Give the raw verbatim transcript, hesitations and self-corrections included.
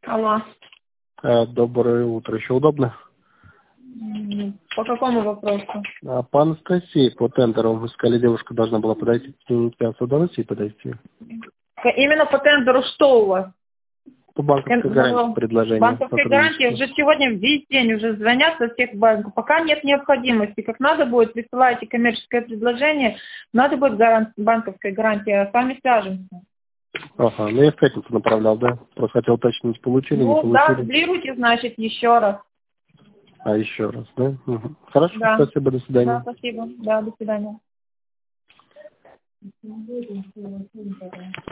Алло. Э, Доброе утро. Еще удобно? М, По какому вопросу? А, По Анастасии, по тендеру, вы сказали, девушка должна была подойти. Сейчас удалось ей подойти? К- Именно по тендеру что у вас? По банковской Эн- гарантии ну, предложение Банковской гарантии сотрудничества. уже сегодня весь день уже звонят со всех банков. Пока нет необходимости. Как надо будет, присылайте коммерческое предложение, надо будет гаран- банковская гарантия, а сами свяжемся. Ага, ну я в пятницу направлял, да? Просто хотел уточнить, получили, не Ну да, получили. дублируйте, значит, еще раз. А еще раз, да? Угу. Хорошо, Да. спасибо, до Да, свидания. спасибо. Да, до свидания.